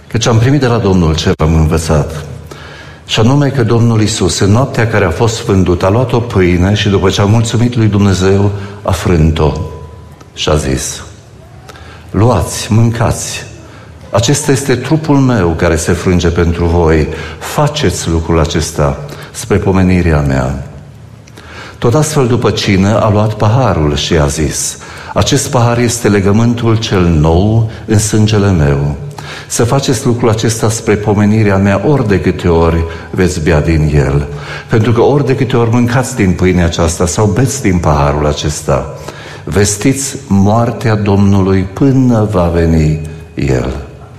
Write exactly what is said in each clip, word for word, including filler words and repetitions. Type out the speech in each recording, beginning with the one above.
Căci am primit de la Domnul ce am învățat, și anume că Domnul Iisus, în noaptea care a fost vândut, a luat o pâine și după ce a mulțumit lui Dumnezeu, a frânt-o și a zis: luați, mâncați, acesta este trupul meu care se frânge pentru voi, faceți lucrul acesta spre pomenirea mea. Tot astfel, după cină, a luat paharul și a zis: acest pahar este legământul cel nou în sângele meu. Să faceți lucrul acesta spre pomenirea mea ori de câte ori veți bea din el. Pentru că ori de câte ori mâncați din pâinea aceasta sau beți din paharul acesta, vestiți moartea Domnului până va veni el.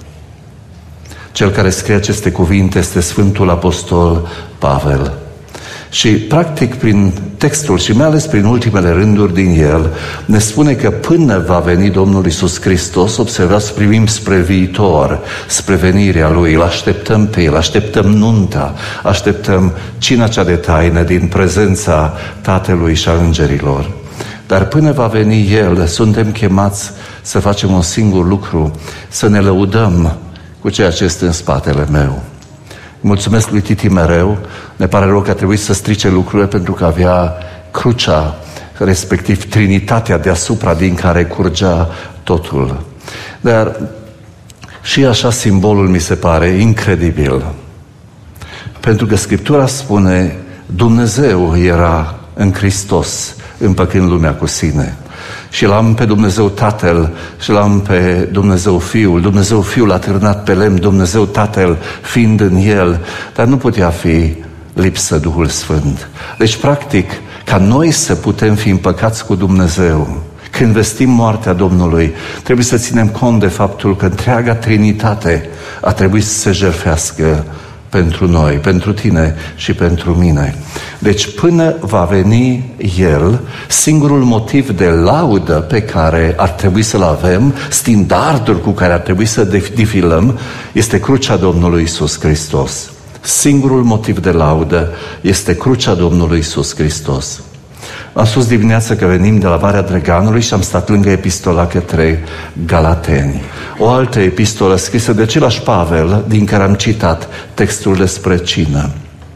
Cel care scrie aceste cuvinte este Sfântul Apostol Pavel. Și, practic, prin textul și mai ales prin ultimele rânduri din el, ne spune că până va veni Domnul Iisus Hristos, observați, privim spre viitor, spre venirea Lui, îl așteptăm pe El, așteptăm nunta, așteptăm cina cea de taină din prezența Tatălui și a îngerilor. Dar până va veni El, suntem chemați să facem un singur lucru, să ne lăudăm cu ceea ce este în spatele meu. Mulțumesc lui Titi mereu, ne pare rău că a trebuit să strice lucrurile pentru că avea crucea, respectiv Trinitatea deasupra din care curgea totul. Dar și așa simbolul mi se pare incredibil, pentru că Scriptura spune: Dumnezeu era în Hristos împăcând lumea cu sine. Și l-am pe Dumnezeu Tatăl și l-am pe Dumnezeu Fiul. Dumnezeu Fiul a târnat pe lemn, Dumnezeu Tatăl fiind în El, dar nu putea fi lipsă Duhul Sfânt. Deci, practic, ca noi să putem fi împăcați cu Dumnezeu, când vestim moartea Domnului, trebuie să ținem cont de faptul că întreaga Trinitate a trebuit să se jertfească pentru noi, pentru tine și pentru mine. Deci până va veni El, singurul motiv de laudă pe care ar trebui să-l avem, standardul cu care ar trebui să defilăm, este crucea Domnului Iisus Hristos. Singurul motiv de laudă este crucea Domnului Iisus Hristos. Am spus dimineața că venim de la Valea Drăganului și am stat lângă epistola către Galateni. O altă epistolă scrisă de același Pavel, din care am citat textul despre cină.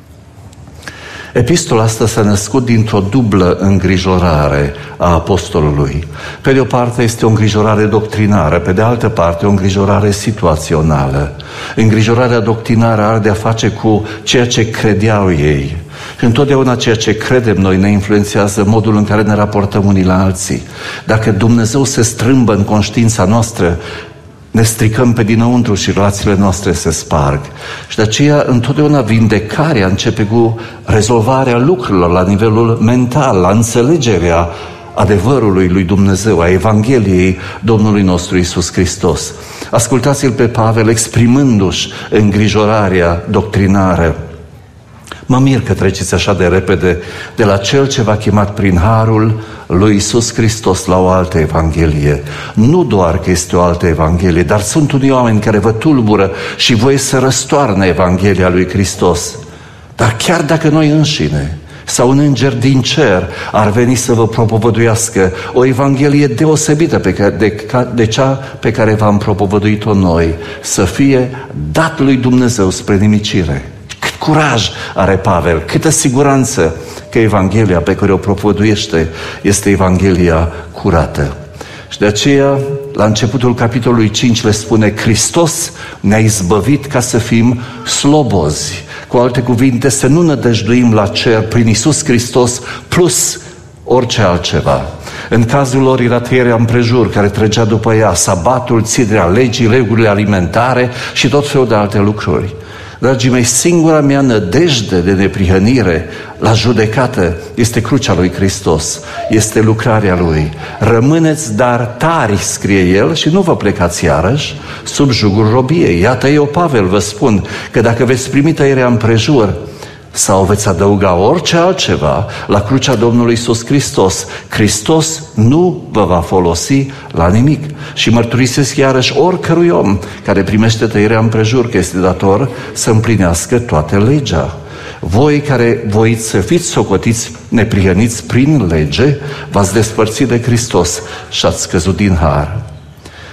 Epistola asta s-a născut dintr-o dublă îngrijorare a apostolului. Pe de o parte este o îngrijorare doctrinară, pe de altă parte o îngrijorare situațională. Îngrijorarea doctrinară are de a face cu ceea ce credeau ei. Și întotdeauna ceea ce credem noi ne influențează modul în care ne raportăm unii la alții. Dacă Dumnezeu se strâmbă în conștiința noastră, ne stricăm pe dinăuntru și relațiile noastre se sparg. Și de aceea întotdeauna vindecarea începe cu rezolvarea lucrurilor la nivelul mental, la înțelegerea adevărului lui Dumnezeu, a Evangheliei Domnului nostru Iisus Hristos. Ascultați-l pe Pavel exprimându-și îngrijorarea doctrinară. Mă mir că treceți așa de repede de la Cel ce v-a chemat prin harul lui Iisus Hristos la o altă Evanghelie. Nu doar că este o altă Evanghelie, dar sunt unii oameni care vă tulbură și voi să răstoarnă Evanghelia lui Hristos. Dar chiar dacă noi înșine sau un înger din cer ar veni să vă propovăduiască o Evanghelie deosebită pe care, de, de cea pe care v-am propovăduit-o noi, să fie dat lui Dumnezeu spre nimicire. Curaj are Pavel, câtă siguranță că Evanghelia pe care o propovăduiește este Evanghelia curată. Și de aceea, la începutul capitolului cinci le spune: Hristos ne-a izbăvit ca să fim slobozi. Cu alte cuvinte, să nu nădăjduim la cer prin Iisus Hristos plus orice altceva. În cazul lor era tăierea împrejur care trăgea după ea, sabatul, țiderea legii, regulile alimentare și tot felul de alte lucruri. Dragii mei, singura mea nădejde de neprihănire la judecată este crucea lui Hristos, este lucrarea Lui. Rămâneți dar tari, scrie El, și nu vă plecați iarăși sub jugul robiei. Iată, eu, Pavel, vă spun că dacă veți primi tăierea împrejur sau veți adăuga orice altceva la crucea Domnului Iisus Hristos, Hristos nu vă va folosi la nimic. Și mărturisesc iarăși oricărui om care primește tăierea împrejur că este dator să împlinească toată legea. Voi care voiți să fiți socotiți neprihăniți prin lege, v-ați despărțit de Hristos și ați scăzut din har.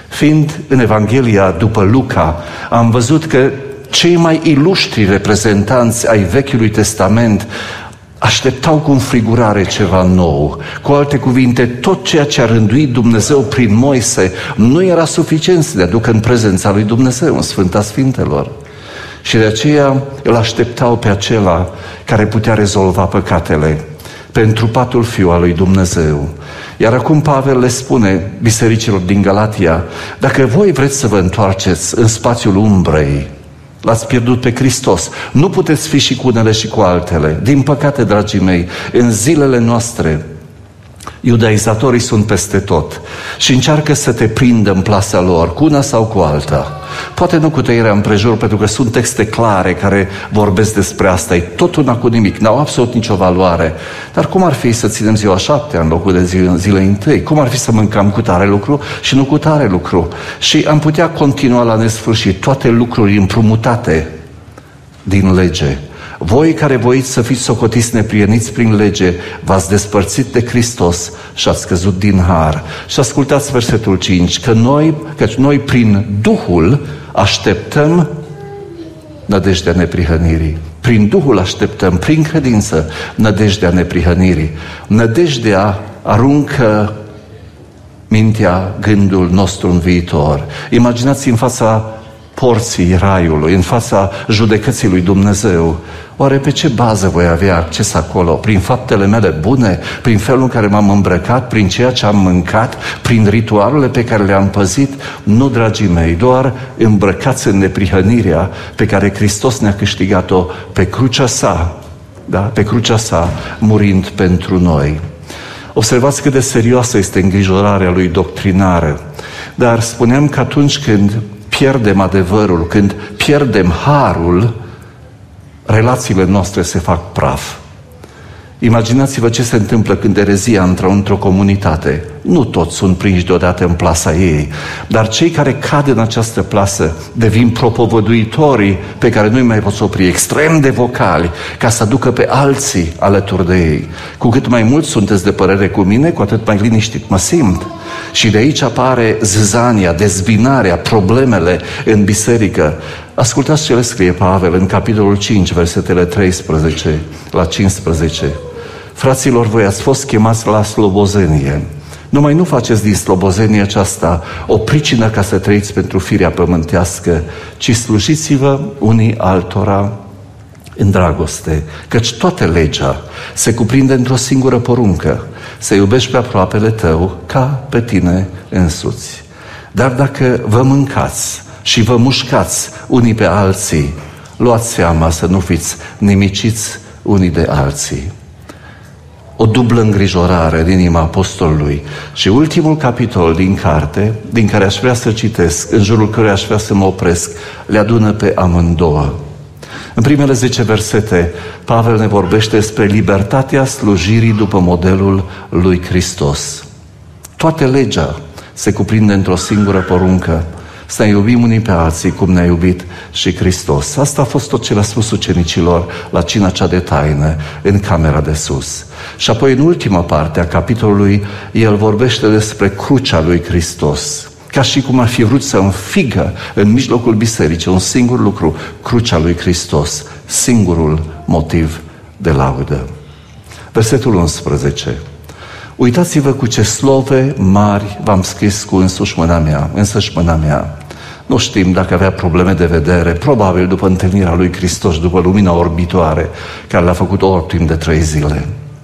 Fiind în Evanghelia după Luca, am văzut că cei mai iluștri reprezentanți ai Vechiului Testament așteptau cu înfrigurare ceva nou. Cu alte cuvinte, tot ceea ce a rânduit Dumnezeu prin Moise nu era suficient să le aducă în prezența lui Dumnezeu, în Sfânta Sfintelor. Și de aceea îl așteptau pe acela care putea rezolva păcatele, pe întrupatul Fiul al lui Dumnezeu. Iar acum Pavel le spune bisericilor din Galatia: dacă voi vreți să vă întoarceți în spațiul umbrei, l-ați pierdut pe Hristos, nu puteți fi și cu unele și cu altele. Din păcate, dragii mei, în zilele noastre iudaizatorii sunt peste tot și încearcă să te prindă în plasa lor, cu una sau cu alta. Poate nu cu tăierea împrejur, pentru că sunt texte clare care vorbesc despre asta. E tot una cu nimic, n-au absolut nicio valoare. Dar cum ar fi să ținem ziua șaptea în locul de zile, zile întâi? Cum ar fi să mâncăm cu tare lucru și nu cu tare lucru? Și am putea continua la nesfârșit, toate lucruri împrumutate din lege. Voi care voiți să fiți socotiți neprieniți prin lege, v-ați despărțit de Hristos și ați căzut din har. Și ascultați versetul cinci, că noi, căci noi prin Duhul așteptăm nădejdea neprihănirii. Prin Duhul așteptăm, prin credință, nădejdea neprihănirii. Nădejdea aruncă mintea, gândul nostru în viitor. Imaginați în fața porții raiului, în fața judecății lui Dumnezeu. Oare pe ce bază voi avea acces acolo? Prin faptele mele bune? Prin felul în care m-am îmbrăcat? Prin ceea ce am mâncat? Prin ritualurile pe care le-am păzit? Nu, dragii mei, doar îmbrăcați în neprihănirea pe care Hristos ne-a câștigat-o pe crucea sa, da? Pe crucea sa, murind pentru noi. Observați cât de serioasă este îngrijorarea lui doctrinară. Dar spuneam că atunci când pierdem adevărul, când pierdem harul, relațiile noastre se fac praf. Imaginați-vă ce se întâmplă când erezia intră într-o comunitate. Nu toți sunt prinși deodată în plasa ei, dar cei care cad în această plasă devin propovăduitorii pe care nu-i mai poți opri, extrem de vocali, ca să aducă pe alții alături de ei. Cu cât mai mult sunteți de părere cu mine, cu atât mai liniștit mă simt. Și de aici apare zâzania, dezbinarea, problemele în biserică. Ascultați ce le scrie Pavel în capitolul cinci, versetele treisprezece la cincisprezece. Fraților, voi ați fost chemați la slobozenie. Numai nu faceți din slobozenia aceasta o pricină ca să trăiți pentru firea pământească, ci slujiți-vă unii altora în dragoste, căci toată legea se cuprinde într-o singură poruncă: să iubești pe aproapele tău ca pe tine însuți. Dar dacă vă mâncați și vă mușcați unii pe alții, luați seama să nu fiți nimiciți unii de alții. O dublă îngrijorare din inima apostolului. Și ultimul capitol din carte, din care aș vrea să citesc, în jurul căruia aș vrea să mă opresc, le adună pe amândouă. În primele zece versete, Pavel ne vorbește despre libertatea slujirii după modelul lui Hristos. Toată legea se cuprinde într-o singură poruncă: să ne iubim unii pe alții cum ne-a iubit și Hristos. Asta a fost tot ce le-a spus ucenicilor la cina cea de taină, în camera de sus. Și apoi, în ultima parte a capitolului, el vorbește despre crucea lui Hristos, ca și cum ar fi vrut să înfigă în mijlocul bisericii un singur lucru: crucea lui Hristos, singurul motiv de laudă. Versetul unsprezece. Uitați-vă cu ce slove mari v-am scris cu însuși mâna mea, însăși mâna mea. Nu știm dacă avea probleme de vedere, probabil după întâlnirea lui Hristos, după lumina orbitoare care l-a făcut ori timp de trei zile.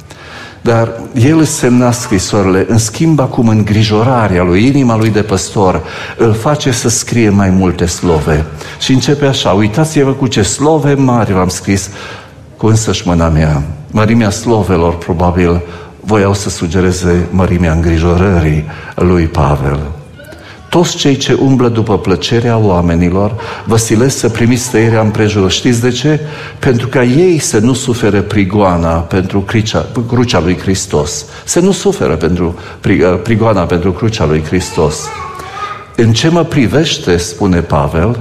Dar el își semna scrisorile, în schimb acum îngrijorarea lui, inima lui de păstor, îl face să scrie mai multe slove. Și începe așa: uitați-vă cu ce slove mari v-am scris cu însăși mâna mea. Mărimea slovelor probabil voiau să sugereze mărimea îngrijorării lui Pavel. Toți cei ce umblă după plăcerea oamenilor vă silesc să primiți tăierea împrejur. Știți de ce? Pentru ca ei să nu sufere prigoana pentru crucea, crucea lui Hristos. Să nu suferă pentru prigoana pentru crucea lui Hristos. În ce mă privește, spune Pavel,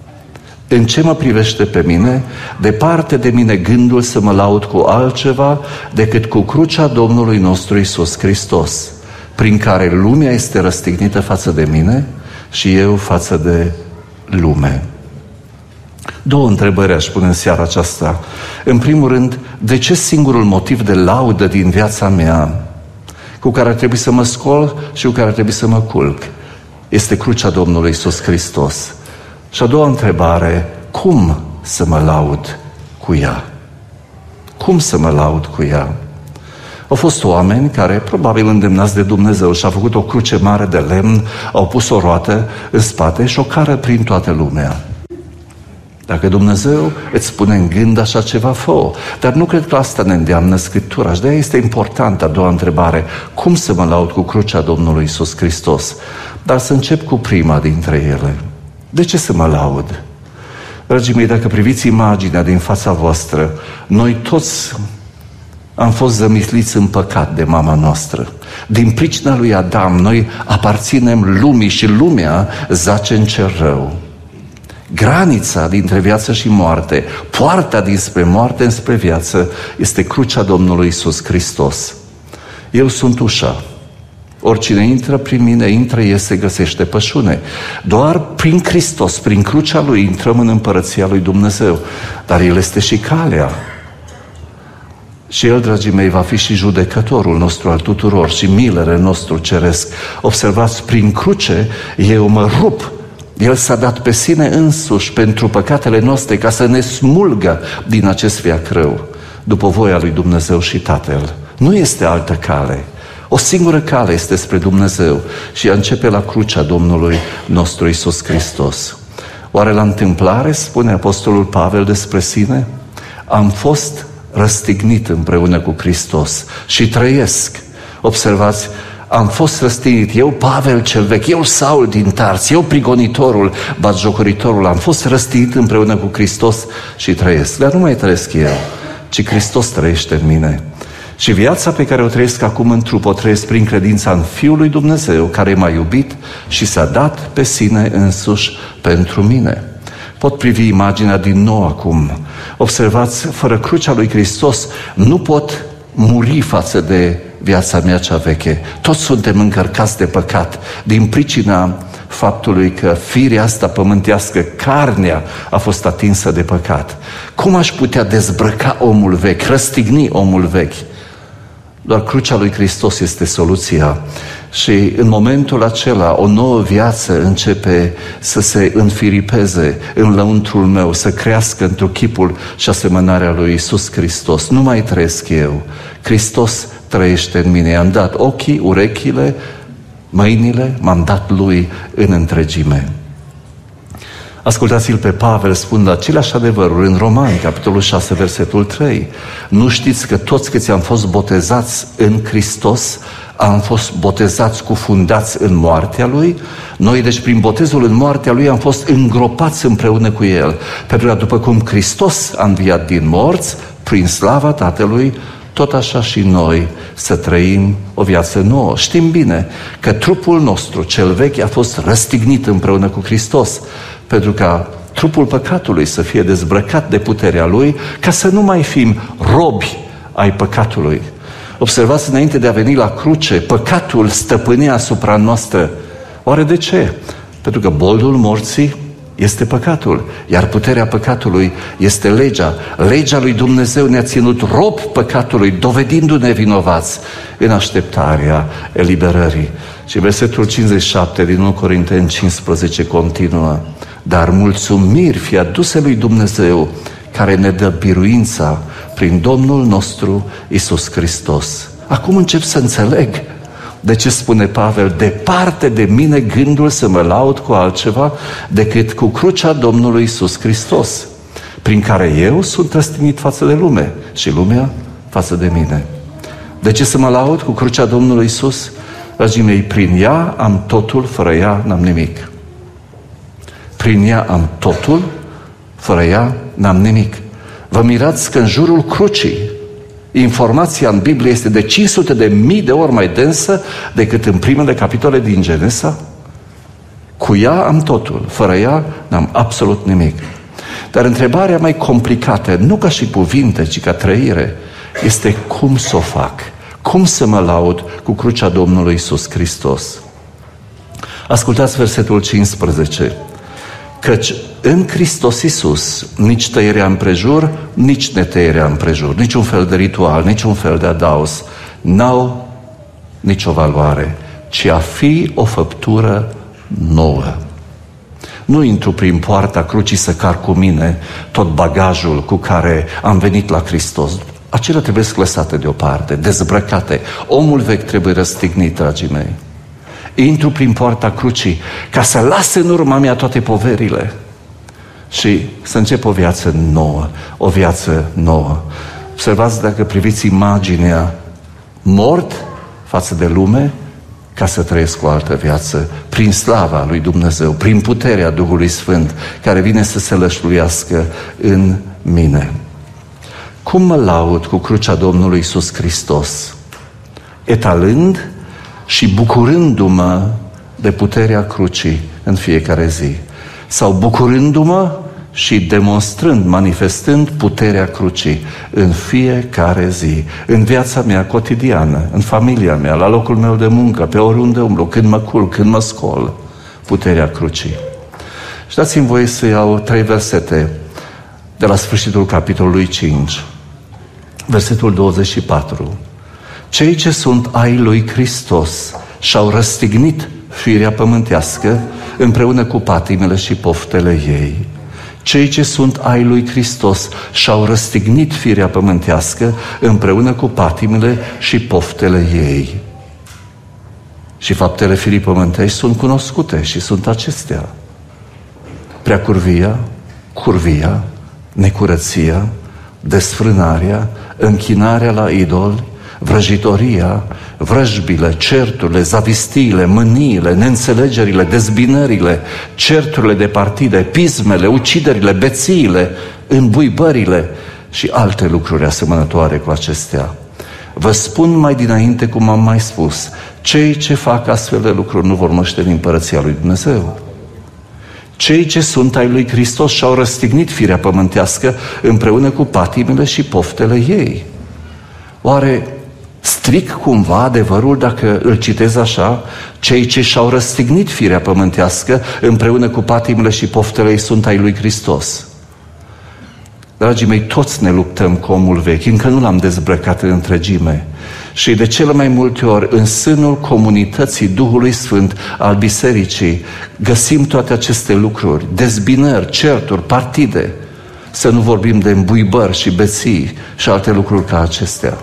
în ce mă privește pe mine, departe de mine gândul să mă laud cu altceva decât cu crucea Domnului nostru Iisus Hristos, prin care lumea este răstignită față de mine și eu față de lume. Două întrebări aș pune în seara aceasta. În primul rând, de ce singurul motiv de laudă din viața mea, cu care ar trebui să mă scol și cu care ar trebui să mă culc, este crucea Domnului Iisus Hristos? Și a doua întrebare, cum să mă laud cu ea? Cum să mă laud cu ea? Au fost oameni care, probabil îndemnați de Dumnezeu, și-au făcut o cruce mare de lemn, au pus o roată în spate și o cară prin toată lumea. Dacă Dumnezeu îți spune în gând așa ceva, fă-o. Dar nu cred că asta ne îndeamnă Scriptura. Și de-aia este importantă a doua întrebare. Cum să mă laud cu crucea Domnului Iisus Hristos? Dar să încep cu prima dintre ele. De ce să mă laud? Dragii mei, dacă priviți imaginea din fața voastră, noi toți am fost zămisliți în păcat de mama noastră. Din pricina lui Adam, noi aparținem lumii și lumea zace în cer rău. Granița dintre viață și moarte, poarta dinspre moarte înspre viață, este crucea Domnului Iisus Hristos. Eu sunt ușa. Oricine intră prin mine, intră, iese, găsește pășune. Doar prin Hristos, prin crucea Lui, intrăm în împărăția lui Dumnezeu. Dar El este și calea. Și El, dragii mei, va fi și judecătorul nostru al tuturor și milele nostru ceresc. Observați, prin cruce eu mă rup. El s-a dat pe sine însuși pentru păcatele noastre ca să ne smulgă din acest veac rău, după voia lui Dumnezeu și Tatăl. Nu este altă cale. O singură cale este spre Dumnezeu și ea începe la crucea Domnului nostru Iisus Hristos. Oare la întâmplare, spune Apostolul Pavel despre sine, am fost răstignit împreună cu Hristos și trăiesc. Observați, am fost răstignit, eu Pavel cel vechi, eu Saul din Tars, eu prigonitorul, batjocoritorul, am fost răstignit împreună cu Hristos și trăiesc. Dar nu mai trăiesc eu, ci Hristos trăiește în mine. Și viața pe care o trăiesc acum în trup, o trăiesc prin credința în Fiul lui Dumnezeu, care m-a iubit și s-a dat pe sine însuși pentru mine. Pot privi imaginea din nou acum. Observați, fără crucea lui Hristos nu pot muri față de viața mea cea veche. Toți suntem încărcați de păcat din pricina faptului că firea asta pământească, carnea, a fost atinsă de păcat. Cum aș putea dezbrăca omul vechi, răstigni omul vechi? Doar crucea lui Hristos este soluția. Și în momentul acela o nouă viață începe să se înfiripeze în lăuntrul meu, să crească într-un chipul și asemănarea lui Iisus Hristos. Nu mai trăiesc eu. Hristos trăiește în mine. I-am dat ochii, urechile, mâinile, m-am dat Lui în întregime. Ascultați-l pe Pavel spunând aceleași adevăruri în Romani, capitolul șase, versetul trei. Nu știți că toți câți am fost botezați în Hristos, am fost botezați, cufundați în moartea Lui? Noi, deci, prin botezul în moartea Lui, am fost îngropați împreună cu El. Pentru că după cum Hristos a înviat din morți, prin slava Tatălui, tot așa și noi să trăim o viață nouă. Știm bine că trupul nostru, cel vechi, a fost răstignit împreună cu Hristos, pentru ca trupul păcatului să fie dezbrăcat de puterea Lui, ca să nu mai fim robi ai păcatului. Observați, înainte de a veni la cruce, păcatul stăpânea asupra noastră. Oare de ce? Pentru că boldul morții este păcatul, iar puterea păcatului este legea. Legea lui Dumnezeu ne-a ținut rob păcatului, dovedindu-ne vinovați în așteptarea eliberării. Și versetul cincizeci și șapte din unu Corinteni cincisprezece continuă. Dar mulțumiri fie aduse lui Dumnezeu, care ne dă biruința prin Domnul nostru Iisus Hristos. Acum încep să înțeleg de ce spune Pavel, departe de mine gândul să mă laud cu altceva decât cu crucea Domnului Iisus Hristos, prin care eu sunt răstignit față de lume și lumea față de mine. De ce să mă laud cu crucea Domnului Iisus? Dragii mei, prin ea am totul, fără ea n-am nimic. Prin ea am totul, fără ea n-am nimic. Vă mirați că în jurul crucii informația în Biblie este de cinci sute de mii de ori mai densă decât în primele capitole din Genesa? Cu ea am totul, fără ea n-am absolut nimic. Dar întrebarea mai complicată, nu ca și cuvinte, ci ca trăire, este cum să o fac? Cum să mă laud cu crucea Domnului Iisus Hristos? Ascultați versetul cincisprezece. Căci în Hristos Iisus nici tăierea împrejur, nici netăierea împrejur, niciun fel de ritual, niciun fel de adaos, n-au nicio valoare, ci a fi o făptură nouă. Nu intru prin poarta crucii să car cu mine tot bagajul cu care am venit la Hristos. Acelea trebuie lăsate deoparte, dezbrăcate. Omul vechi trebuie răstignit, dragii mei. Intru prin poarta crucii ca să las în urma mea toate poverile și să încep o viață nouă, o viață nouă. Observați, dacă priviți imaginea, mort față de lume, ca să trăiesc o altă viață, prin slava lui Dumnezeu, prin puterea Duhului Sfânt, care vine să se lășluiască în mine. Cum mă laud cu crucea Domnului Iisus Hristos? Etalând și bucurându-mă de puterea crucii în fiecare zi. Sau bucurându-mă și demonstrând, manifestând puterea crucii în fiecare zi, în viața mea cotidiană, în familia mea, la locul meu de muncă, pe oriunde umblu, când mă culc, când mă scol, puterea crucii. Și dați-mi voie să iau trei versete de la sfârșitul capitolului cinci. Versetul douăzeci și patru. Cei ce sunt ai lui Hristos și-au răstignit firea pământească împreună cu patimile și poftele ei. Cei ce sunt ai lui Hristos și-au răstignit firea pământească împreună cu patimile și poftele ei. Și faptele firii pământești sunt cunoscute și sunt acestea: preacurvia, curvia, necurăția, desfrânarea, închinarea la idoli, vrăjitoria, vrăjbile, certurile, zavistiile, mâniile, neînțelegerile, dezbinările, certurile de partide, pismele, uciderile, bețiile, îmbuibările și alte lucruri asemănătoare cu acestea. Vă spun mai dinainte, cum am mai spus, cei ce fac astfel de lucruri nu vor moșteni împărăția lui Dumnezeu. Cei ce sunt ai lui Hristos și-au răstignit firea pământească împreună cu patimile și poftele ei. Oare stric cumva adevărul dacă îl citez așa? Cei ce și-au răstignit firea pământească împreună cu patimile și poftele ei sunt ai lui Hristos. Dragii mei, toți ne luptăm cu omul vechi, încă nu l-am dezbrăcat în întregime. Și de cele mai multe ori, în sânul comunității Duhului Sfânt al bisericii, găsim toate aceste lucruri: dezbinări, certuri, partide. Să nu vorbim de îmbuibări și beții și alte lucruri ca acestea.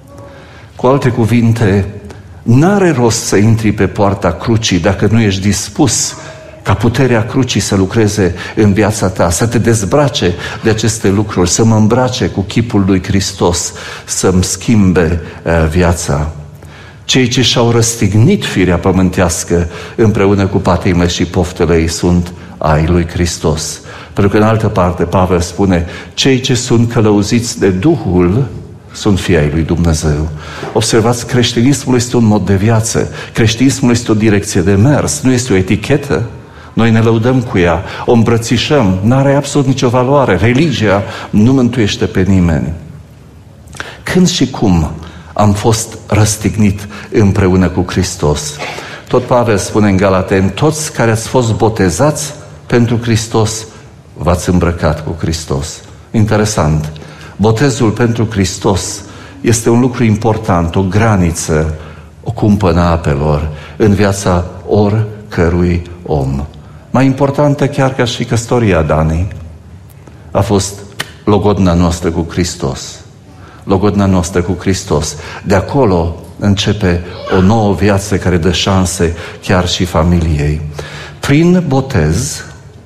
Cu alte cuvinte, n-are rost să intri pe poarta crucii dacă nu ești dispus ca puterea crucii să lucreze în viața ta, să te dezbrace de aceste lucruri, să mă îmbrace cu chipul lui Hristos, să-mi schimbe uh, viața. Cei ce și-au răstignit firea pământească împreună cu patimile și poftele ei sunt ai lui Hristos. Pentru că în altă parte Pavel spune: cei ce sunt călăuziți de Duhul sunt fii ai lui Dumnezeu. Observați, creștinismul este un mod de viață, creștinismul este o direcție de mers, nu este o etichetă. Noi ne lăudăm cu ea, o îmbrățișăm, n-are absolut nicio valoare. Religia nu mântuiește pe nimeni. Când și cum am fost răstignit împreună cu Hristos? Tot Pavel spune în Galateni: toți care ați fost botezați pentru Hristos, v-ați îmbrăcat cu Hristos. Interesant. Botezul pentru Hristos este un lucru important, o graniță, o cumpănă a apelor în viața oricărui om. Mai importantă chiar ca și căsătoria, Dani, a fost logodna noastră cu Hristos. Logodna noastră cu Hristos. De acolo începe o nouă viață care dă șanse chiar și familiei. Prin botez,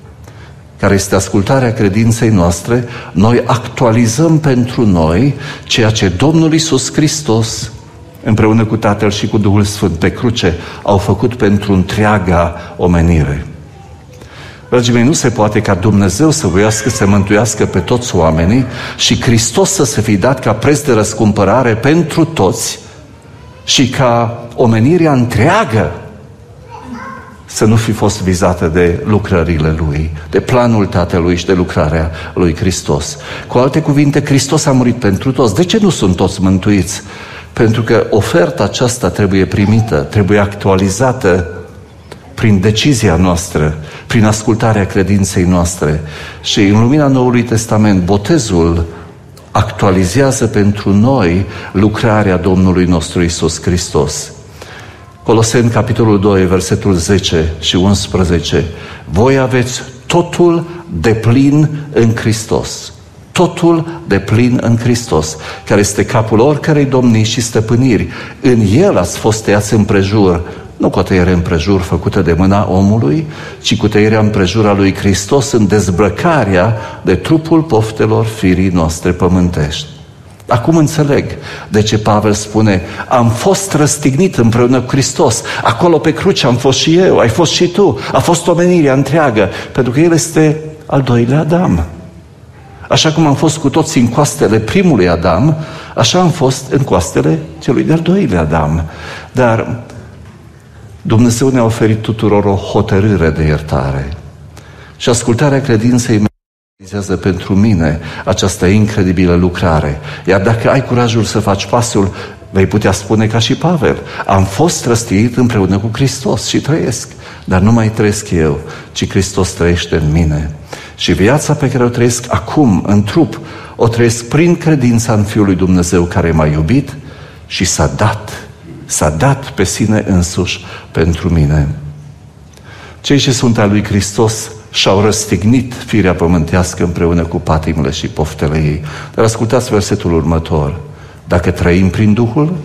care este ascultarea credinței noastre, noi actualizăm pentru noi ceea ce Domnul Iisus Hristos, împreună cu Tatăl și cu Duhul Sfânt pe cruce, au făcut pentru întreaga omenire. Dragii mei, nu se poate ca Dumnezeu să voiască să mântuiască pe toți oamenii și Hristos să se fi dat ca preț de răscumpărare pentru toți și ca omenirea întreagă să nu fi fost vizată de lucrările Lui, de planul Tatălui și de lucrarea Lui Hristos. Cu alte cuvinte, Hristos a murit pentru toți. De ce nu sunt toți mântuiți? Pentru că oferta aceasta trebuie primită, trebuie actualizată prin decizia noastră, prin ascultarea credinței noastre. Și în lumina Noului Testament, botezul actualizează pentru noi lucrarea Domnului nostru Iisus Hristos. Coloseni, capitolul doi, versetul zece și unsprezece. Voi aveți totul deplin în Hristos. Totul deplin în Hristos, care este capul oricărei domnii și stăpâniri. În El ați fost tăiați împrejur, nu cu o tăiere împrejur făcută de mâna omului, ci cu tăierea împrejur a lui Hristos în dezbrăcarea de trupul poftelor firii noastre pământești. Acum înțeleg de ce Pavel spune: am fost răstignit împreună cu Hristos. Acolo pe cruce am fost și eu, ai fost și tu, a fost omenirea întreagă, pentru că El este al doilea Adam. Așa cum am fost cu toți în coastele primului Adam, așa am fost în coastele celui de-al doilea Adam. Dar Dumnezeu ne-a oferit tuturor o hotărâre de iertare. Și ascultarea credinței mele realizează pentru mine această incredibilă lucrare. Iar dacă ai curajul să faci pasul, vei putea spune ca și Pavel: am fost răstignit împreună cu Hristos și trăiesc. Dar nu mai trăiesc eu, ci Hristos trăiește în mine. Și viața pe care o trăiesc acum, în trup, o trăiesc prin credința în Fiul lui Dumnezeu care m-a iubit și s-a dat, s-a dat pe sine însuși pentru mine. Cei ce sunt al lui Hristos și-au răstignit firea pământească împreună cu patimile și poftele ei. Dar ascultați versetul următor: dacă trăim prin Duhul,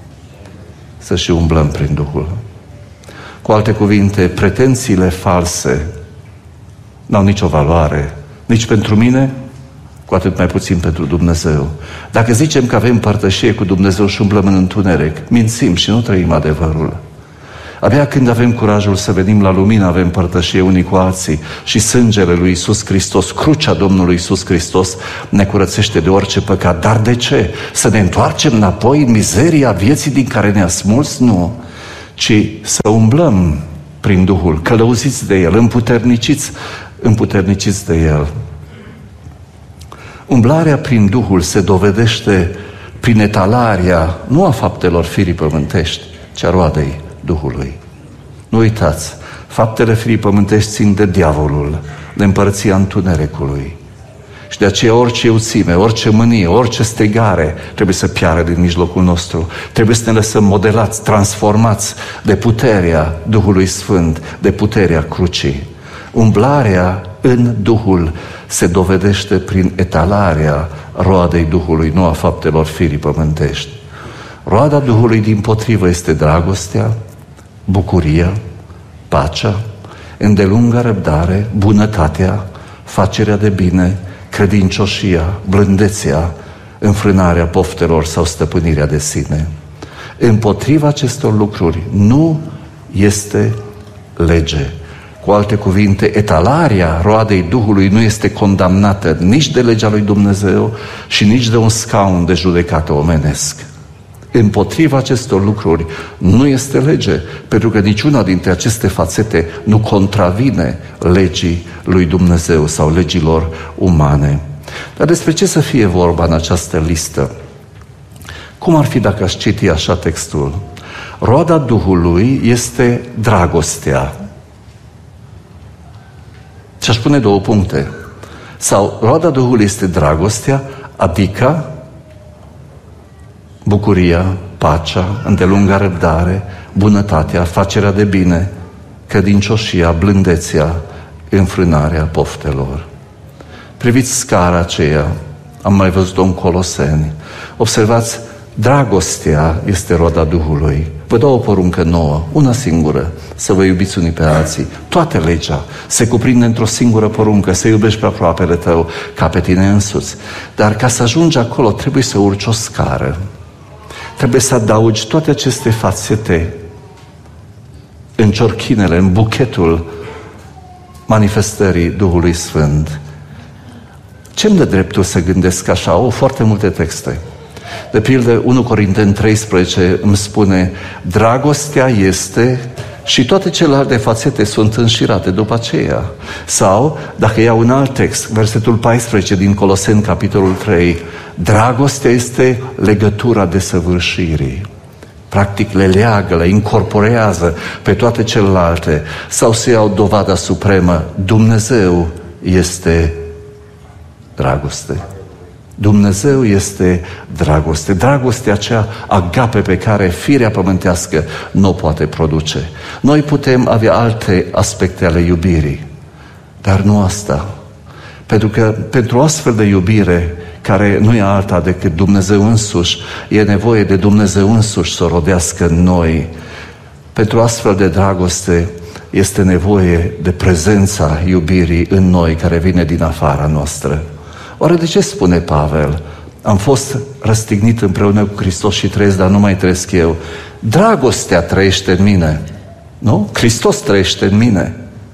să și umblăm prin Duhul. Cu alte cuvinte, pretențiile false n-au nicio valoare, nici pentru mine, cu atât mai puțin pentru Dumnezeu. Dacă zicem că avem părtășie cu Dumnezeu și umblăm în întuneric, mințim și nu trăim adevărul. Abia când avem curajul să venim la lumină, avem părtășie unii cu alții și sângele lui Iisus Hristos, crucea Domnului Iisus Hristos, ne curățește de orice păcat. Dar de ce? Să ne întoarcem înapoi în mizeria vieții din care ne-a smuls? Nu. Ci să umblăm prin Duhul, călăuziți de El, împuterniciți, împuterniciți de El. Umblarea prin Duhul se dovedește prin etalarea, nu a faptelor firii pământești, ci a roadei Duhului. Nu uitați, faptele firii pământești țin de diavolul, de împărăția întunericului. Și de aceea orice iuțime, orice mânie, orice strigare trebuie să piară din mijlocul nostru. Trebuie să ne lăsăm modelați, transformați de puterea Duhului Sfânt, de puterea crucii. Umblarea în Duhul se dovedește prin etalarea roadei Duhului, nu a faptelor firii pământești. Roada Duhului dimpotrivă este dragostea, bucuria, pacea, îndelunga răbdare, bunătatea, facerea de bine, credincioșia, blândețea, înfrânarea poftelor sau stăpânirea de sine. Împotriva acestor lucruri nu este lege. Cu alte cuvinte, etalarea roadei Duhului nu este condamnată nici de legea lui Dumnezeu și nici de un scaun de judecată omenesc. Împotriva acestor lucruri nu este lege, pentru că niciuna dintre aceste fațete nu contravine legii lui Dumnezeu sau legilor umane. Dar despre ce să fie vorba în această listă? Cum ar fi dacă aș citi așa textul? Roada Duhului este dragostea. Și aș pune două puncte. Sau roada Duhului este dragostea, adică bucuria, pacea, îndelunga răbdare, bunătatea, facerea de bine, credincioșia, blândețea, înfrânarea poftelor. Priviți scara aceea, am mai văzut-o în Coloseni. Observați, dragostea este roada Duhului. Vă dau o poruncă nouă, una singură, să vă iubiți unii pe alții. Toată legea se cuprinde într-o singură poruncă, să iubești pe aproapele tău ca pe tine însuți. Dar ca să ajungi acolo, trebuie să urci o scară. Trebuie să adaugi toate aceste fațete în ciorchinele, în buchetul manifestării Duhului Sfânt. Ce-mi dă dreptul să gândesc așa? Au foarte multe texte. De pildă, unu Corinteni treisprezece îmi spune: dragostea este, și toate celelalte fațete sunt înșirate după aceea. Sau, dacă iau un alt text, versetul paisprezece din Coloseni, capitolul trei, dragostea este legătura desăvârșirii. practic le leagă, le incorporează pe toate celelalte, sau să iau dovada supremă: Dumnezeu este dragoste. Dumnezeu este dragoste. Dragostea aceea agape pe care firea pământească nu o poate produce. Noi putem avea alte aspecte ale iubirii, dar nu asta. Pentru că pentru o astfel de iubire, care nu e alta decât Dumnezeu însuși, e nevoie de Dumnezeu însuși să o rodească în noi. Pentru astfel de dragoste este nevoie de prezența iubirii în noi, care vine din afara noastră. Oare de ce spune Pavel: am fost răstignit împreună cu Hristos și trăiesc, dar nu mai trăiesc eu? Dragostea trăiește în mine, nu? Hristos trăiește în mine.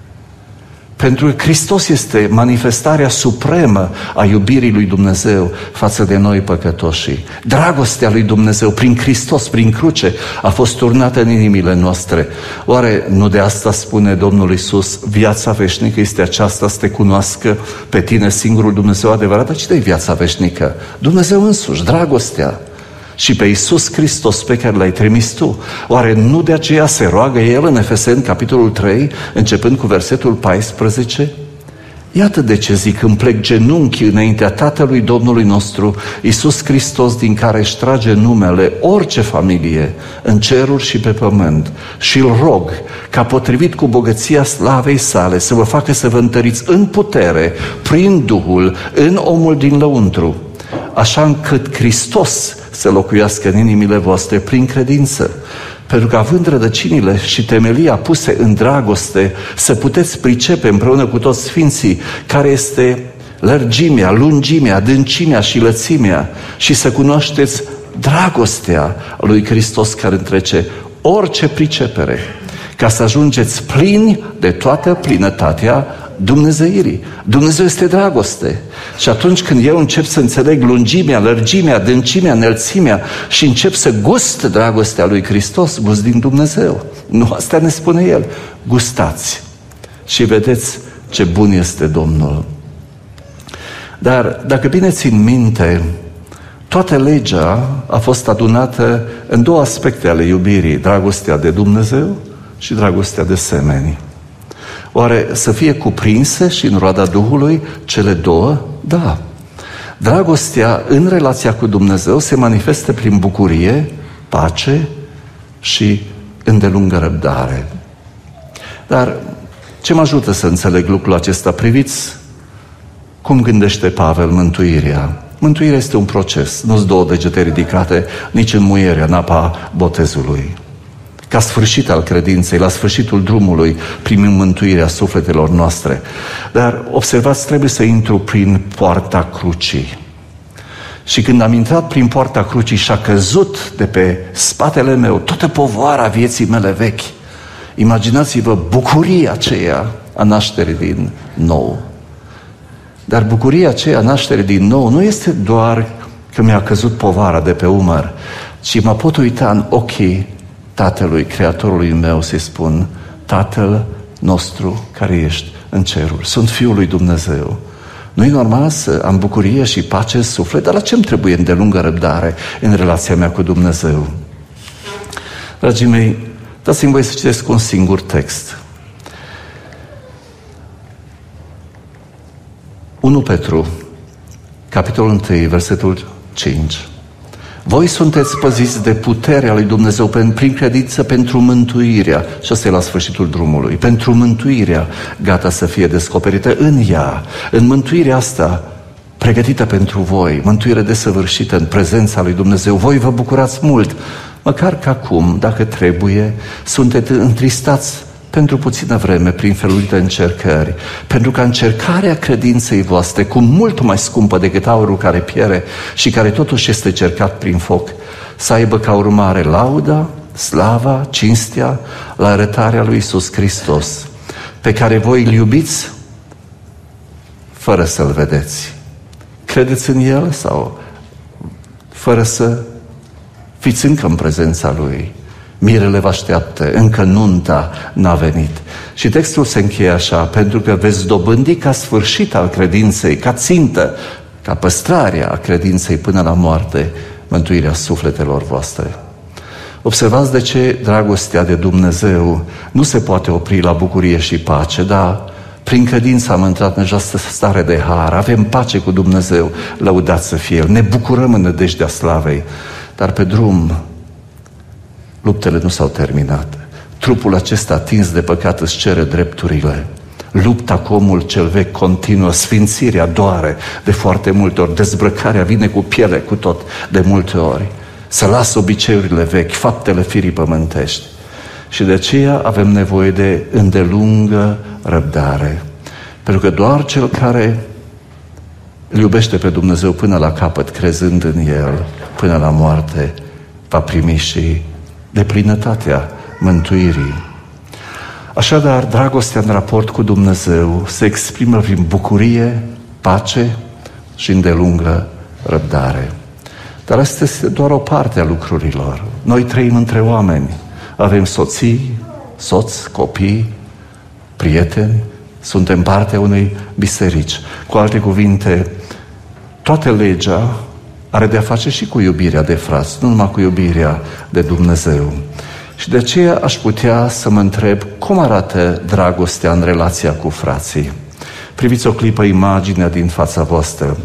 Pentru că Hristos este manifestarea supremă a iubirii lui Dumnezeu față de noi păcătoșii. Dragostea lui Dumnezeu prin Hristos, prin cruce, a fost turnată în inimile noastre. Oare nu de asta spune Domnul Iisus: viața veșnică este aceasta, să te cunoască pe tine, singurul Dumnezeu adevărat? Dar cine e viața veșnică? Dumnezeu însuși, dragostea. Și pe Iisus Hristos pe care l-ai trimis tu. Oare nu de aceea se roagă El în Efeseni, capitolul trei, începând cu versetul paisprezece? Iată de ce zic: îmi plec genunchii înaintea Tatălui Domnului nostru, Iisus Hristos, din care își trage numele orice familie în ceruri și pe pământ, și îl rog ca, potrivit cu bogăția slavei sale, să vă facă să vă întăriți în putere, prin Duhul, în omul din lăuntru, așa încât Hristos să locuiască în inimile voastre prin credință, pentru că, având rădăcinile și temelia puse în dragoste, să puteți pricepe împreună cu toți sfinții care este lărgimea, lungimea, adâncimea și lățimea, și să cunoașteți dragostea lui Hristos care întrece orice pricepere, ca să ajungeți plini de toată plinătatea dumnezeirii. Dumnezeu este dragoste. Și atunci când eu încep să înțeleg lungimea, lărgimea, adâncimea, înălțimea și încep să gust dragostea lui Hristos, gust din Dumnezeu. Nu asta ne spune El: gustați și vedeți ce bun este Domnul. Dar dacă bine țin minte, toată legea a fost adunată în două aspecte ale iubirii: dragostea de Dumnezeu și dragostea de semeni. Oare să fie cuprinse și în roada Duhului cele două? Da. Dragostea în relația cu Dumnezeu se manifestă prin bucurie, pace și îndelungă răbdare. Dar ce mă ajută să înțeleg lucrul acesta? Priviți cum gândește Pavel mântuirea. Mântuirea este un proces, nu-s două degete ridicate, nici înmuierea în apa botezului. Ca sfârșit al credinței, la sfârșitul drumului, primim mântuirea sufletelor noastre. Dar observați, trebuie să intru prin poarta crucii. Și când am intrat prin poarta crucii și a căzut de pe spatele meu toată povara vieții mele vechi, imaginați-vă bucuria aceea a nașterii din nou. Dar bucuria aceea a nașterii din nou nu este doar că mi-a căzut povara de pe umăr, ci mă pot uita în ochii Tatălui, Creatorului meu, să-i spun: Tatăl nostru care ești în ceruri, sunt Fiul lui Dumnezeu. Nu-i normal să am bucurie și pace în suflet? Dar la ce-mi trebuie îndelungă răbdare în relația mea cu Dumnezeu? Dragii mei, dați-mi voie să citesc un singur text. unu Petru, capitolul unu, versetul cinci. Voi sunteți păziți de puterea lui Dumnezeu prin credință pentru mântuirea, și asta e la sfârșitul drumului, pentru mântuirea gata să fie descoperită în ea, în mântuirea asta pregătită pentru voi, mântuire desăvârșită în prezența lui Dumnezeu. Voi vă bucurați mult, măcar că acum, dacă trebuie, sunteți întristați pentru puțină vreme prin felurite încercări, pentru ca încercarea credinței voastre, cu mult mai scumpă decât aurul care piere și care totuși este cercat prin foc, să aibă ca urmare lauda, slava, cinstea la arătarea lui Iisus Hristos, pe care voi îl iubiți fără să-L vedeți. Credeți în El sau fără să fiți încă în prezența Lui? Mirele vă așteaptă, încă nunta n-a venit. Și textul se încheie așa: pentru că veți dobândi ca sfârșit al credinței, ca țintă, ca păstrarea a credinței până la moarte, mântuirea sufletelor voastre. Observați de ce dragostea de Dumnezeu nu se poate opri la bucurie și pace, dar prin credință am intrat în această stare de har, avem pace cu Dumnezeu, lăudat să fie El, ne bucurăm în nădejdea slavei, dar pe drum luptele nu s-au terminat. Trupul acesta atins de păcat își cere drepturile. Lupta cu omul cel vechi continuă, sfințirea doare de foarte multe ori, dezbrăcarea vine cu piele, cu tot de multe ori. Să lasă obiceiurile vechi, faptele firii pământești. Și de aceea avem nevoie de îndelungă răbdare. Pentru că doar cel care îl iubește pe Dumnezeu până la capăt, crezând în El, până la moarte, va primi și deplinătatea mântuirii. Așadar, dragostea în raport cu Dumnezeu se exprimă prin bucurie, pace și îndelungă răbdare. Dar asta este doar o parte a lucrurilor. Noi trăim între oameni. Avem soții, soți, copii, prieteni, suntem partea unei biserici. Cu alte cuvinte, toată legea are de-a face și cu iubirea de frați, nu numai cu iubirea de Dumnezeu. Și de aceea aș putea să mă întreb cum arată dragostea în relația cu frații. Priviți o clipă imaginea din fața voastră.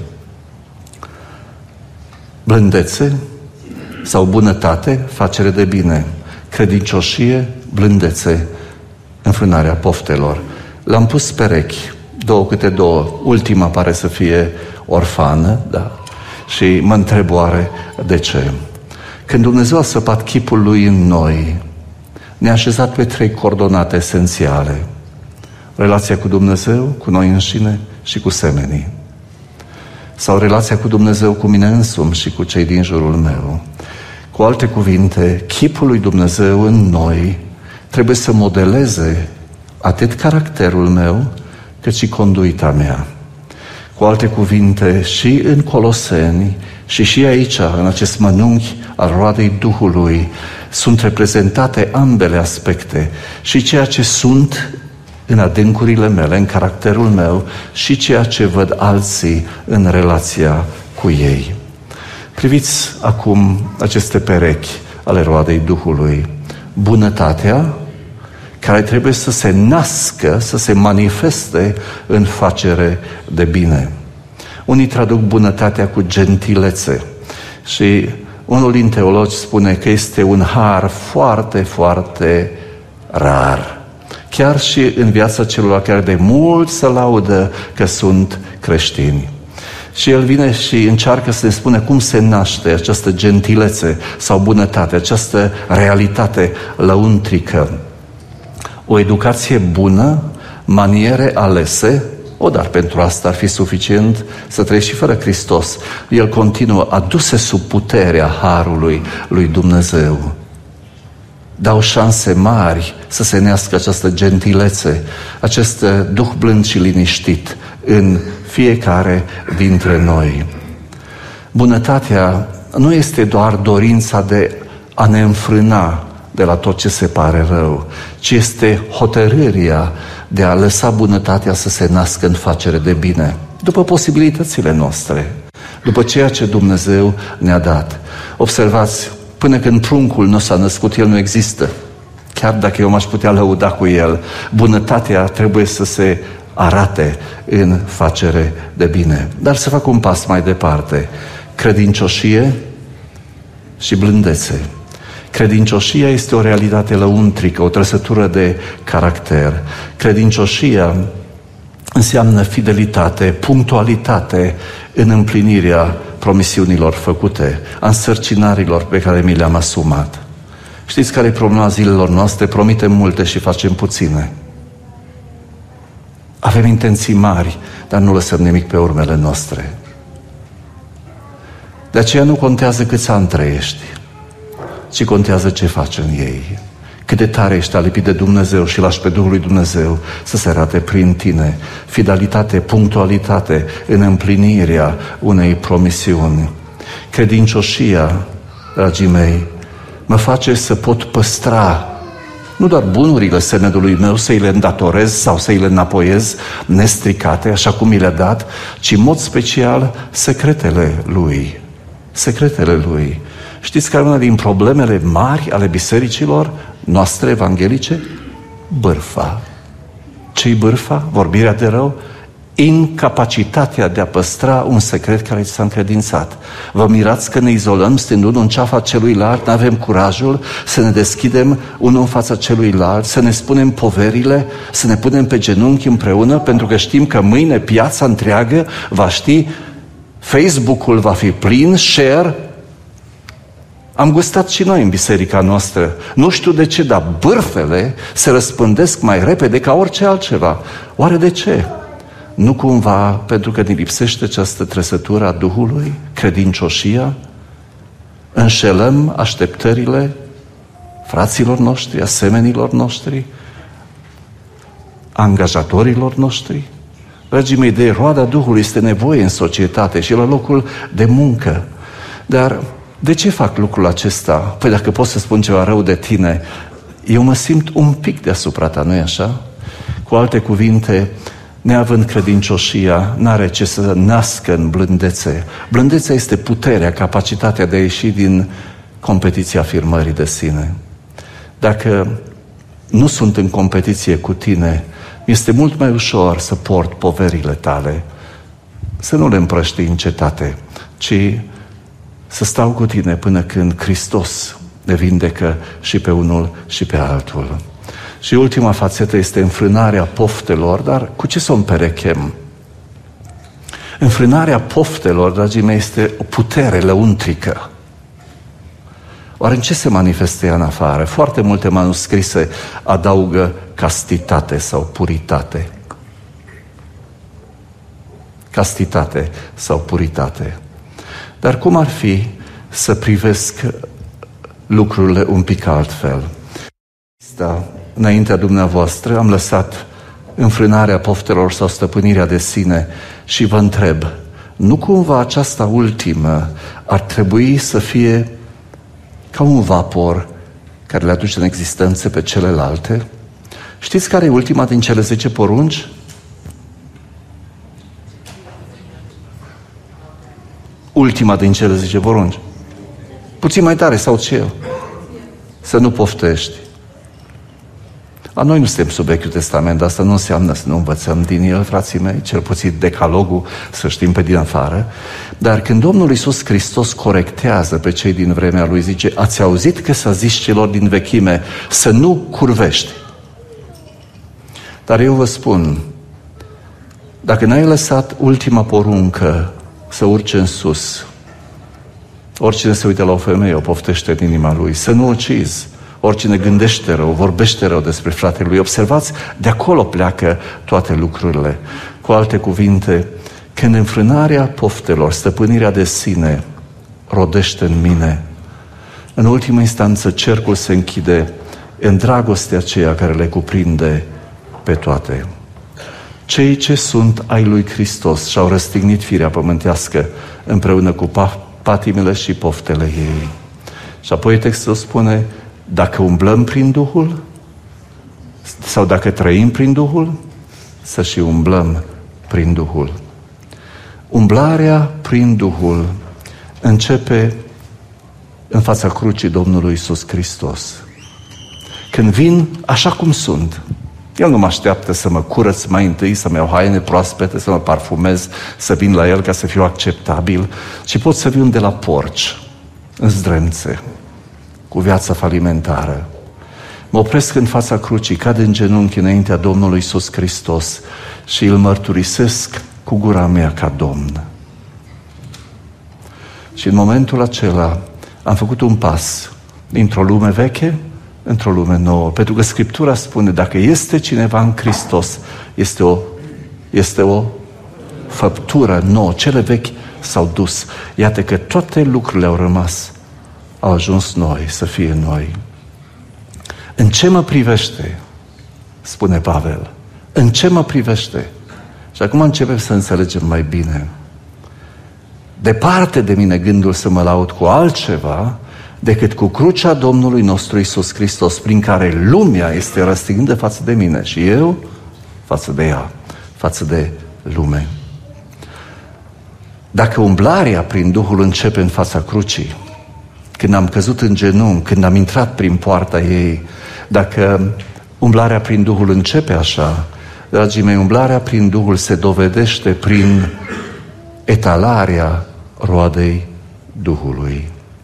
Blândețe sau bunătate, facere de bine. Credincioșie, blândețe, înfrânarea poftelor. L-am pus perechi, două câte două. Ultima pare să fie orfană, da? Și mă întreb oare de ce? Când Dumnezeu a săpat chipul Lui în noi, ne-a așezat pe trei coordonate esențiale. Relația cu Dumnezeu, cu noi înșine și cu semenii. Sau relația cu Dumnezeu cu mine însumi și cu cei din jurul meu. Cu alte cuvinte, chipul lui Dumnezeu în noi trebuie să modeleze atât caracterul meu, cât și conduita mea. Cu alte cuvinte, și în Coloseni, și și aici, în acest mănunchi al roadei Duhului, sunt reprezentate ambele aspecte. Și ceea ce sunt în adâncurile mele, în caracterul meu, și ceea ce văd alții în relația cu ei. Priviți acum aceste perechi ale roadei Duhului. Bunătatea, care trebuie să se nască, să se manifeste în facere de bine. Unii traduc bunătatea cu gentilețe și unul din teologi spune că este un har foarte, foarte rar. Chiar și în viața celor care de mult se laudă că sunt creștini. Și el vine și încearcă să ne spune cum se naște această gentilețe sau bunătate, această realitate lăuntrică. O educație bună, maniere alese, o, dar pentru asta ar fi suficient să trăiești și fără Hristos. El continuă, aduse sub puterea harului lui Dumnezeu. Dau șanse mari să se nească această gentilețe, acest duh blând și liniștit în fiecare dintre noi. Bunătatea nu este doar dorința de a ne înfrâna de la tot ce se pare rău, ci este hotărârea de a lăsa bunătatea să se nască în facere de bine, după posibilitățile noastre, după ceea ce Dumnezeu ne-a dat. Observați, până când pruncul nu s-a născut, el nu există. Chiar dacă eu m-aș putea lăuda cu el, bunătatea trebuie să se arate în facere de bine. Dar să fac un pas mai departe. Credincioșie și blândețe. Credincioșia este o realitate lăuntrică, o trăsătură de caracter. Credincioșia înseamnă fidelitate, punctualitate în împlinirea promisiunilor făcute, a însărcinărilor pe care mi le-am asumat. Știți care e problema zilelor noastre? Promitem multe și facem puține. Avem intenții mari, dar nu lăsăm nimic pe urmele noastre. De aceea nu contează câți ani trăiești, ci contează ce faci în ei. Cât de tare ești alipit de Dumnezeu și lași pe Duhul lui Dumnezeu să se arate prin tine. Fidelitate, punctualitate în împlinirea unei promisiuni. Credincioșia, dragii mei, mă face să pot păstra nu doar bunurile semedului meu, să-i le îndatorez sau să-i le înapoiez nestricate, așa cum mi le-a dat, ci în mod special secretele lui. Secretele lui. Știți care una din problemele mari ale bisericilor noastre evanghelice? Bârfa. Ce-i bârfa? Vorbirea de rău? Incapacitatea de a păstra un secret care ți s-a încredințat. Vă mirați că ne izolăm stând unul în ceafa celuilalt, nu avem curajul să ne deschidem unul în fața celuilalt, să ne spunem poverile, să ne punem pe genunchi împreună, pentru că știm că mâine piața întreagă va ști, Facebook-ul va fi plin, share. Am gustat și noi în biserica noastră. Nu știu de ce, dar bârfele se răspândesc mai repede ca orice altceva. Oare de ce? Nu cumva pentru că ne lipsește această trăsătură a Duhului, credincioșia? Înșelăm așteptările fraților noștri, asemenilor noștri, angajatorilor noștri? Dragii mei, de roada Duhului este nevoie în societate și la locul de muncă. Dar de ce fac lucrul acesta? Păi dacă pot să spun ceva rău de tine, eu mă simt un pic deasupra ta, nu-i așa? Cu alte cuvinte, neavând credincioșia, n-are ce să nască în blândețe. Blândețea este puterea, capacitatea de a ieși din competiția afirmării de sine. Dacă nu sunt în competiție cu tine, este mult mai ușor să port poverile tale, să nu le împrăștii în cetate, ci să stau cu tine până când Hristos ne vindecă și pe unul și pe altul. Și ultima fațetă este înfrânarea poftelor, dar cu ce să o împerechem? Înfrânarea poftelor, dragii mei, este o putere lăuntrică. Oare în ce se manifestă ea în afară? Foarte multe manuscrise adaugă castitate sau puritate. Castitate sau puritate. Dar cum ar fi să privesc lucrurile un pic altfel? Înaintea dumneavoastră am lăsat înfrânarea poftelor sau stăpânirea de sine și vă întreb, nu cumva aceasta ultimă ar trebui să fie ca un vapor care le aduce în existență pe celelalte? Știți care e ultima din cele zece porunci? Ultima din cele zece porunci. Puțin mai tare sau ce? Să nu poftești. A, noi nu suntem sub Vechiul Testament, dar asta nu înseamnă să nu învățăm din el, frații mei, cel puțin decalogul, să știm pe din afară. Dar când Domnul Iisus Hristos corectează pe cei din vremea Lui, zice, ați auzit că s-a zis celor din vechime să nu curvești. Dar eu vă spun, dacă n-ai lăsat ultima poruncă să urce în sus, oricine se uită la o femeie o poftește în inima lui, să nu ucizi. Oricine gândește rău, vorbește rău despre fratele lui. Observați, de acolo pleacă toate lucrurile. Cu alte cuvinte, când înfrânarea poftelor, stăpânirea de sine rodește în mine, în ultimă instanță cercul se închide în dragostea aceea care le cuprinde pe toate. Cei ce sunt ai lui Hristos și-au răstignit firea pământească împreună cu patimile și poftele ei. Și apoi textul spune, dacă umblăm prin Duhul sau dacă trăim prin Duhul, să și umblăm prin Duhul. Umblarea prin Duhul începe în fața crucii Domnului Iisus Hristos. Când vin așa cum sunt, El nu mă așteaptă să mă curăț mai întâi, să-mi iau haine proaspete, să mă parfumez, să vin la El ca să fiu acceptabil, ci pot să vin de la porci, în zdrențe, cu viața falimentară. Mă opresc în fața crucii, cad în genunchi înaintea Domnului Iisus Hristos și îl mărturisesc cu gura mea ca Domn. Și în momentul acela am făcut un pas dintr-o lume veche într-o lume nouă. Pentru că Scriptura spune, dacă este cineva în Hristos, este o, este o făptură nouă. Cele vechi s-au dus. Iată că toate lucrurile au rămas, au ajuns noi, să fie noi. În ce mă privește? Spune Pavel. În ce mă privește? Și acum începem să înțelegem mai bine. Departe de mine gândul să mă laud cu altceva decât cu crucea Domnului nostru Iisus Hristos, prin care lumea este răstignită față de mine și eu față de ea, față de lume. Dacă umblarea prin Duhul începe în fața crucii, când am căzut în genunchi, când am intrat prin poarta ei, dacă umblarea prin Duhul începe așa, dragii mei, umblarea prin Duhul se dovedește prin etalarea roadei Duhului.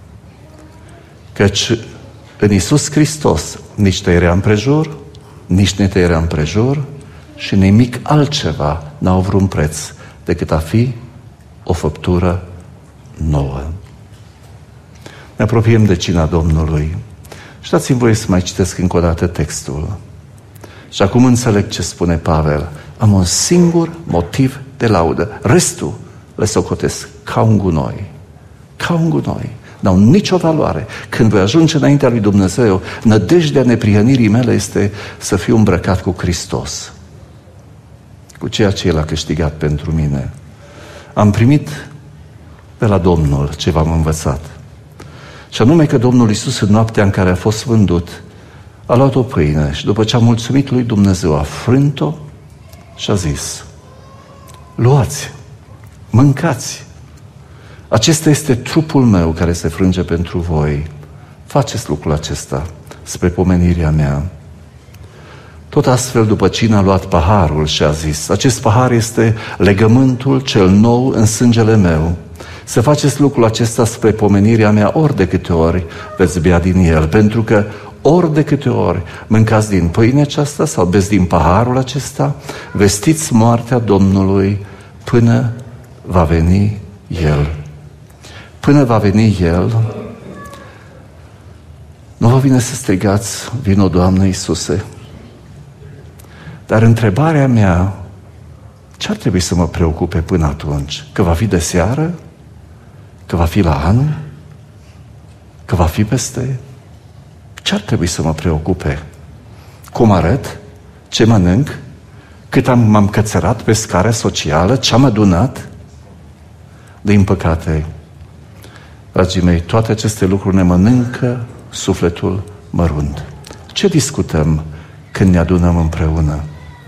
Căci în Iisus Hristos nici tăierea împrejur, nici netăierea împrejur și nimic altceva n-au vreun preț decât a fi o făptură nouă. Ne apropiem de cina Domnului și dați-mi voie să mai citesc încă o dată textul. Și acum înțeleg ce spune Pavel. Am un singur motiv de laudă. Restul le socotesc ca un gunoi. Ca un gunoi. N-au nicio valoare. Când voi ajunge înaintea lui Dumnezeu, nădejdea neprihănirii mele este să fiu îmbrăcat cu Hristos. Cu ceea ce El a câștigat pentru mine. Am primit de la Domnul ce v-am învățat. Și anume că Domnul Iisus, în noaptea în care a fost vândut, a luat o pâine și după ce a mulțumit lui Dumnezeu, a frânt-o și a zis: luați, mâncați. Acesta este trupul meu care se frânge pentru voi. Faceți lucrul acesta spre pomenirea mea. Tot astfel, după cină, a luat paharul și a zis: acest pahar este legământul cel nou în sângele meu. Să faceți lucrul acesta spre pomenirea mea ori de câte ori veți bea din el, pentru că ori de câte ori mâncați din pâinea aceasta sau beți din paharul acesta, vestiți moartea Domnului până va veni El. Până va veni El, nu vă vine să strigați: vino, Doamne Iisuse. Dar întrebarea mea, ce ar trebui să mă preocupe până atunci? Că va fi de seară? Că va fi la anul? Că va fi peste? Ce ar trebui să mă preocupe? Cum arăt? Ce mănânc? Cât am, m-am cățărat pe scară socială? Ce am adunat? Din păcate, dragii mei, toate aceste lucruri ne mănâncă sufletul mărunt. Ce discutăm când ne adunăm împreună?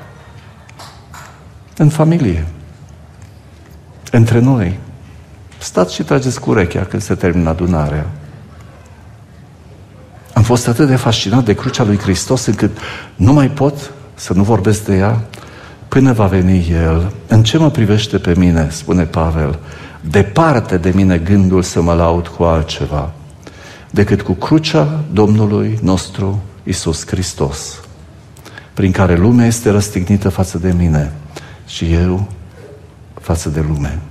În familie. Între noi. Stați și trageți cu urechea când se termină adunarea. Am fost atât de fascinat de crucea lui Hristos încât nu mai pot să nu vorbesc de ea până va veni El. În ce mă privește pe mine, spune Pavel, departe de mine gândul să mă laud cu altceva decât cu crucea Domnului nostru Iisus Hristos, prin care lumea este răstignită față de mine și eu față de lume.